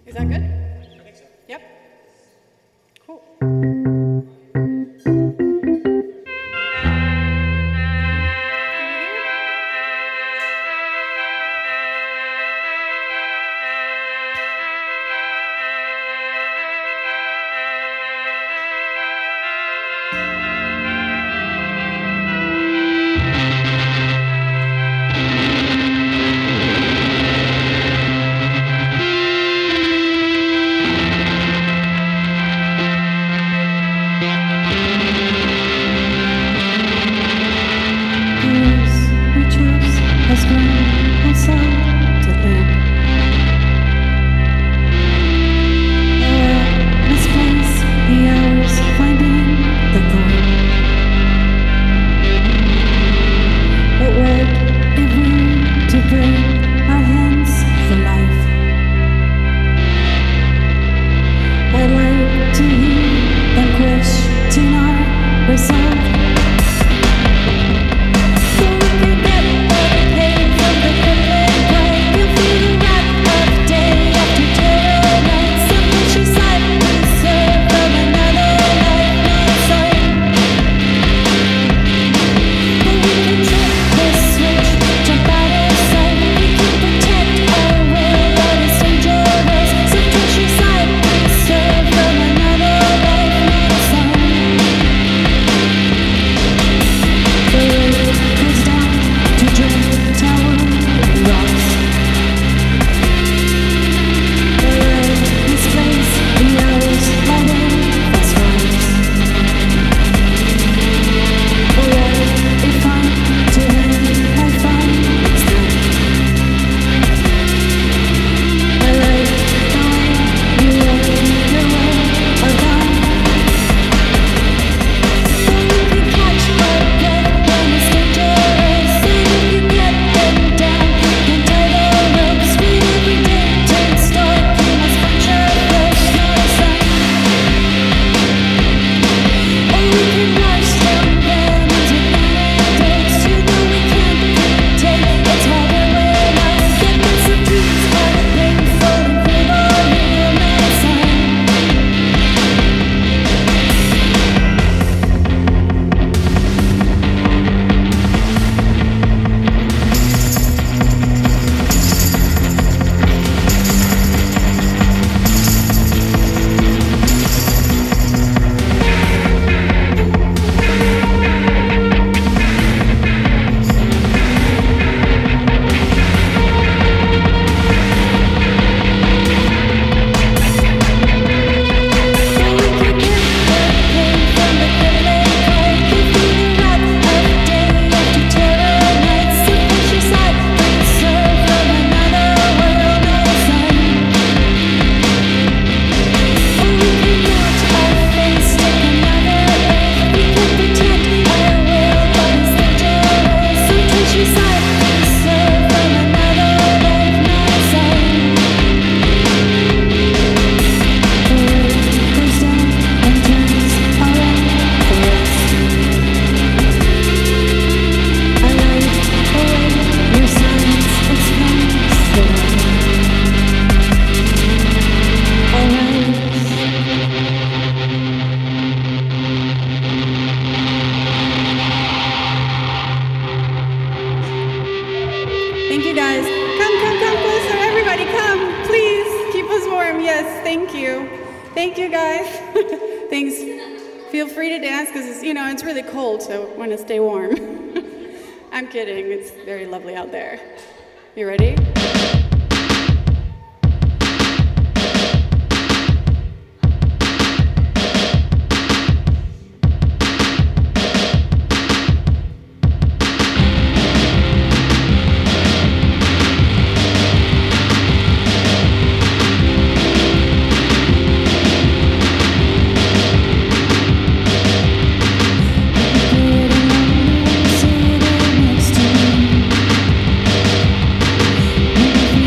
Is that good? I think so. Yep. Cool. Thank you guys. Come closer. Everybody come. Please keep us warm. Yes, thank you. Thank you guys. Thanks. Feel free to dance because it's really cold, so I want to stay warm. I'm kidding. It's very lovely out there. You ready? Next to me.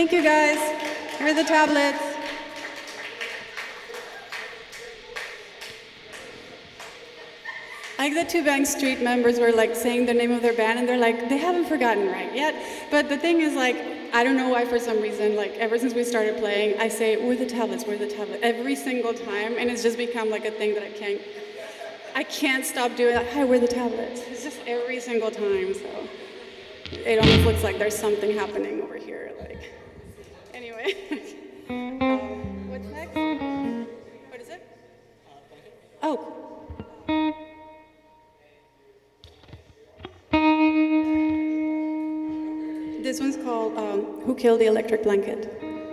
Thank you, guys. Here are the tablets. Like the two Bank Street members were like saying the name of their band, and they're like, they haven't forgotten right yet. But the thing is, like, I don't know why, for some reason, like ever since we started playing, I say, we're the tablets, every single time, and it's just become like a thing that I can't stop doing. Like, hi, we're the tablets. It's just every single time, so it almost looks like there's something happening over here. Like, anyway, what's next? What is it? Oh. This one's called Who Killed the Electric Blanket?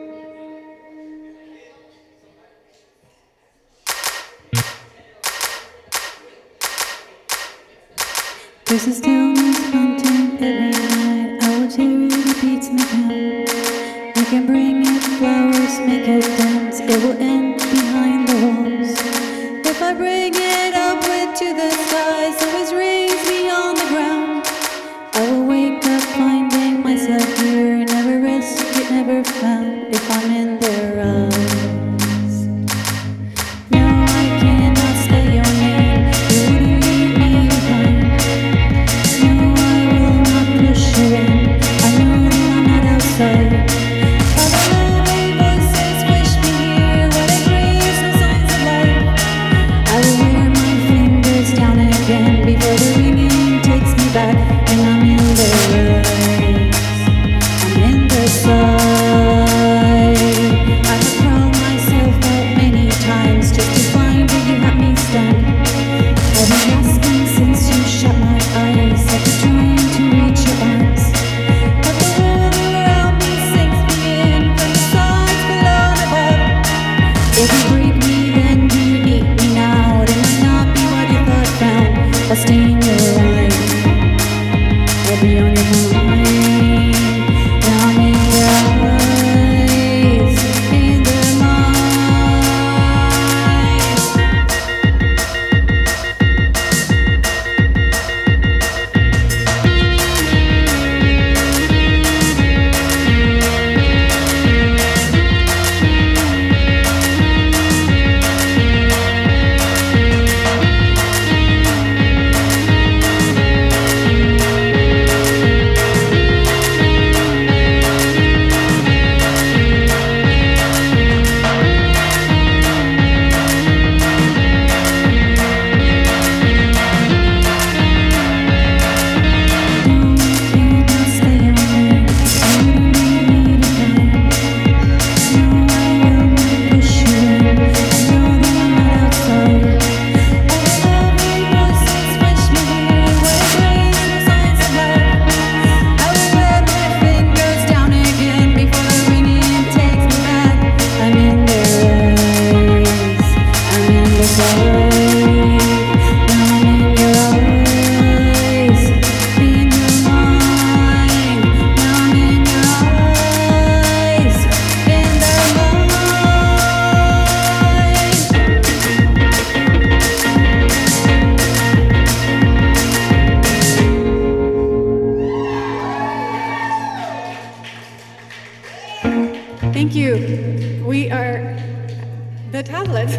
There's a stillness haunting every night. I will tear it, it beats me down. I can bring it flowers, make it dance. It will end behind the walls. If I bring it upward to the skies, always raise me on the ground. I will wake up finding myself here, never risk it, never found. If I'm in their eyes, no, I cannot stay your name. You wouldn't leave me behind. No, I will not push you in. I know that I'm not outside. All the lovely voices wish me here. What a grace, no signs of life. I will wear my fingers down again before the ringing takes me back. And I'm in their eyes, I'm in their sight. I have crawled myself out many times just to find where you have me stand. I've been asking since you shut my eyes, I've been trying to reach your arms. But the world around me sinks me in from the sides below and above. If you break me, then do you need me now? It might not be what you thought found. I'll stay in your eyes, I'll be on your mind. Now I'm in their eyes, in their minds. Thank you. We are the tablets.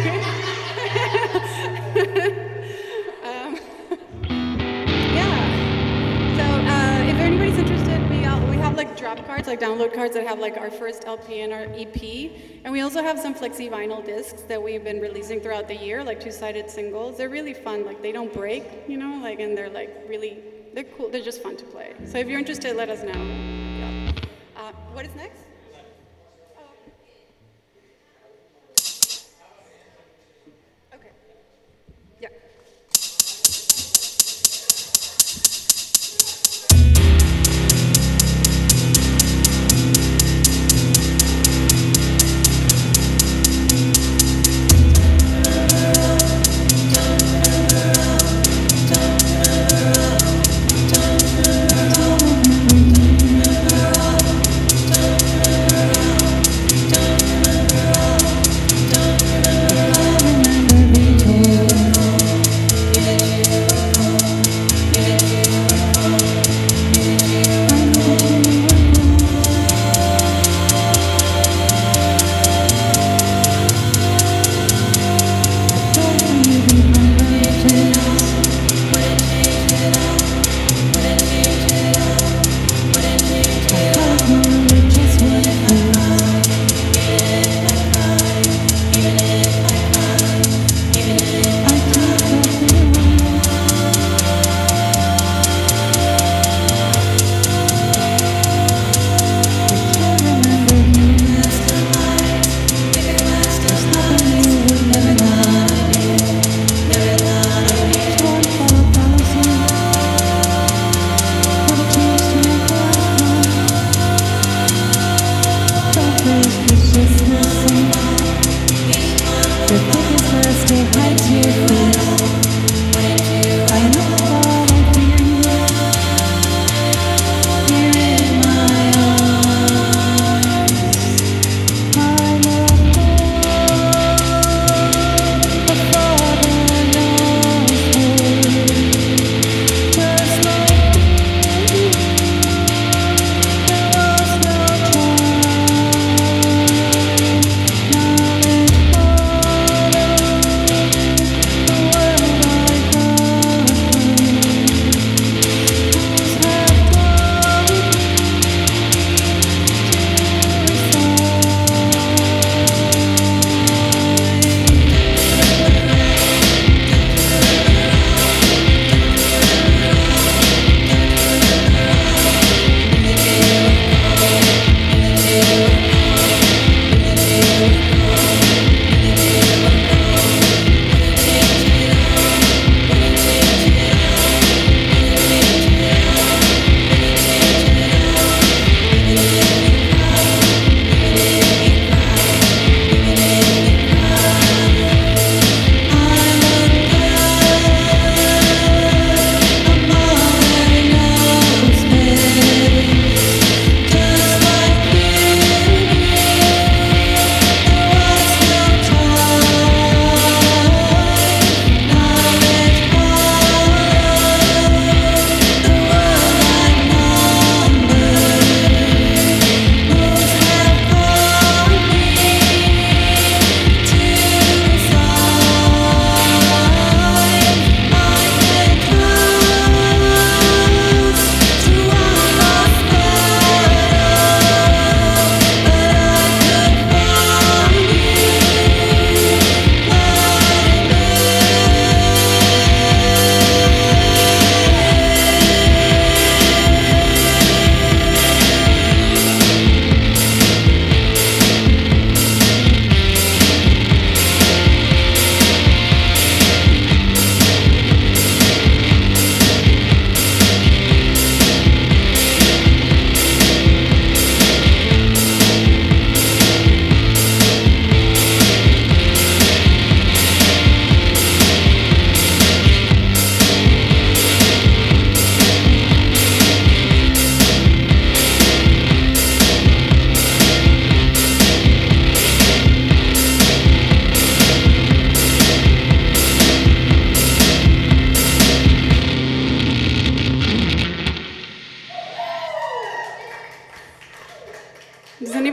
If anybody's interested, we have like drop cards, like download cards that have like our first LP and our EP. And we also have some flexi vinyl discs that we've been releasing throughout the year, like two-sided singles. They're really fun, like they don't break, you know, like, and they're like really, they're cool, they're just fun to play. So if you're interested, let us know. Yeah. What is next? Okay. Yeah.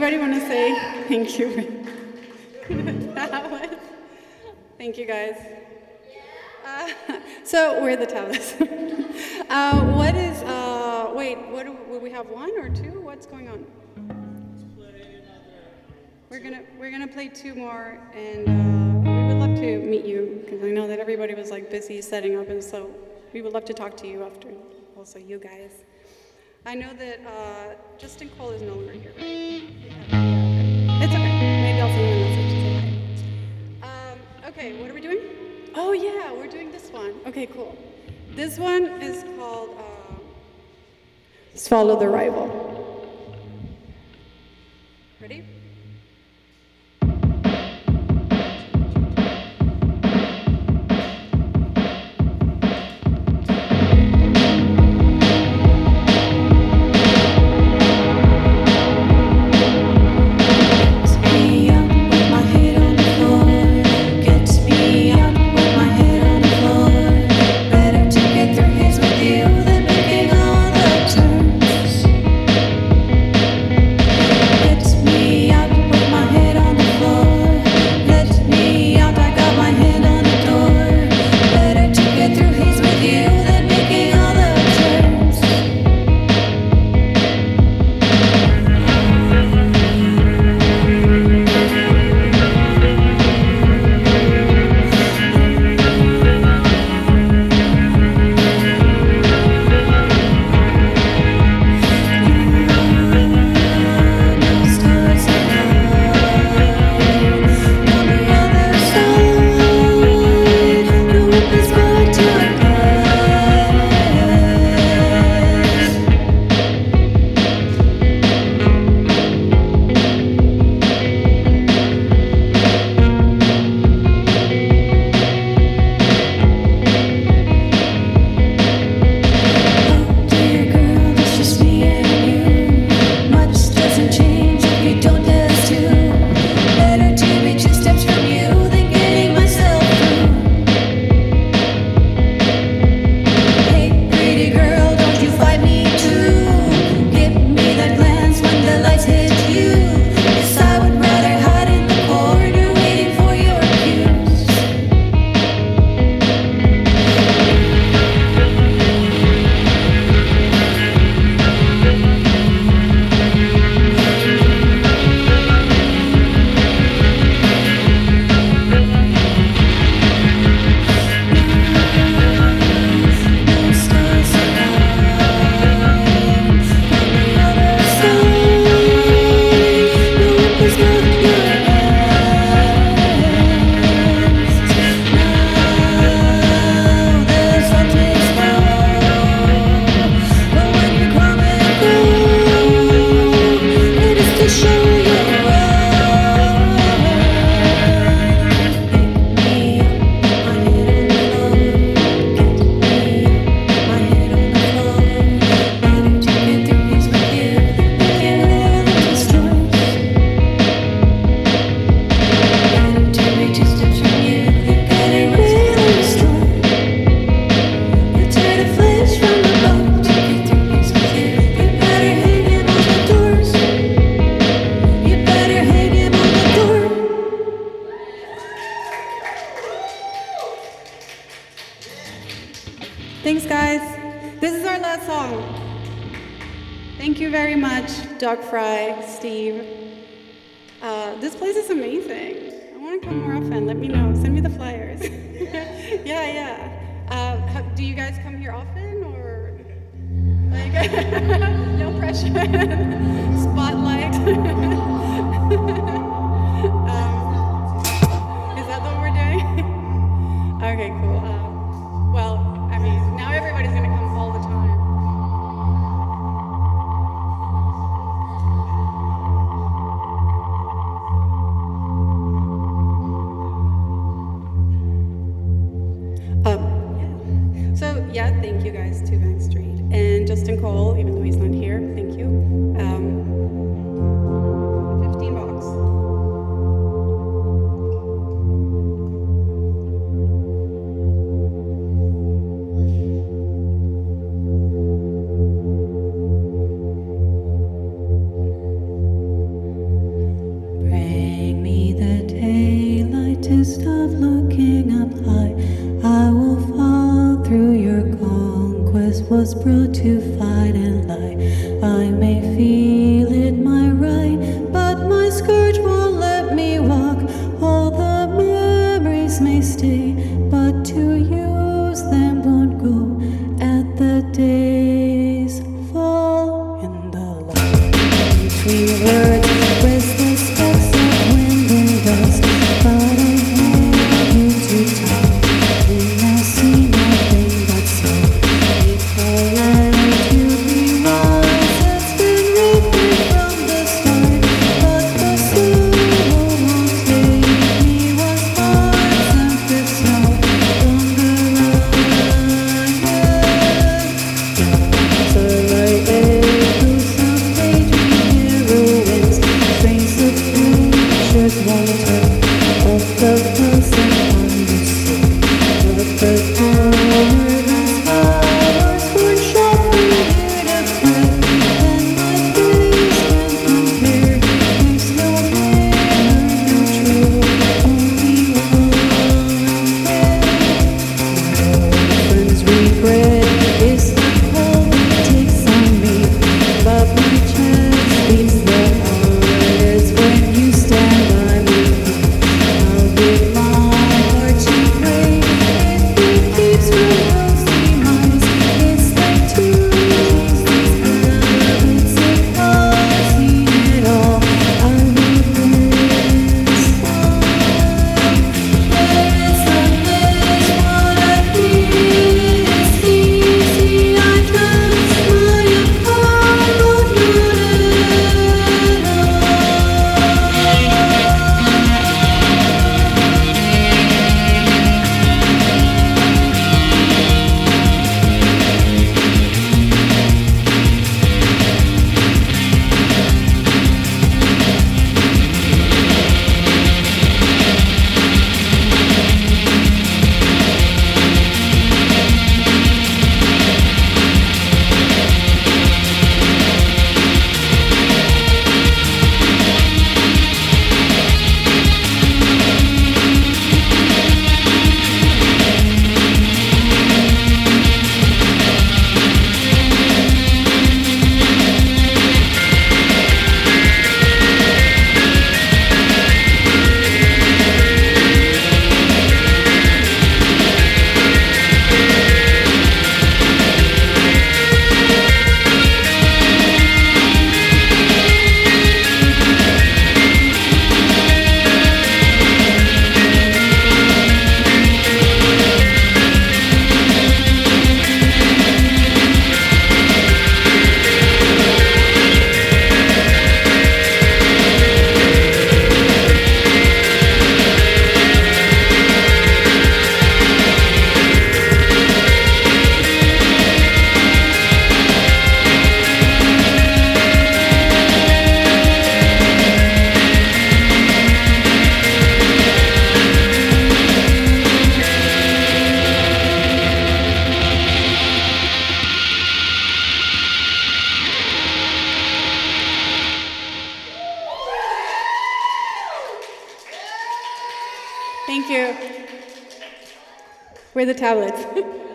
anybody want to say thank you? Thank you, guys. So we're the Tablets. What is, will we have one or two? What's going on? We're gonna play two more, and we would love to meet you, because I know that everybody was like busy setting up, and so we would love to talk to you after, also you guys. I know that Justin Cole is no longer here, right? It's okay. Maybe I'll send him a message and say hi. Okay, what are we doing? Oh yeah, we're doing this one. Okay, cool. This one is called Swallow the Rival. Ready? Thanks, guys. This is our last song. Thank you very much, Doug Fry, Steve. This place is amazing. I want to come more often. Let me know. Send me the flyers. Yeah. Do you guys come here often, or like no pressure? Spotlight. Is that what we're doing? Okay, cool. Well, I mean, now everybody's gonna come all the time. Thank you guys to Backstreet and Justin Cole, even though he's not here. Thank you. $15. and lie. I may feel it my right, but my scourge won't let me walk. All the memories may stay, but to use them won't go. At the days fall in the light between words, restless specks of wind and dust. But I hold you too tight, and I see nothing but smoke. Before let you be wise, it's been written from the start. But the slow won't take me was hearts and fits now longer sunlight echo some daydream ruins, trains of pictures won't turn off the person on the sea. But the corners flowers were sharply here to flip, and my face can compare. There's no mirror, no true, only one friend's regret is the cold it takes on me, but my chest beats the hardest when you stand by me. I'll give my heart to pray if it keeps from closing eyes. It's like two these habits of causing it all. I will this time. It's not this what I feel. It's easy, I trust my heart, but not at Thank you. Where are the tablets?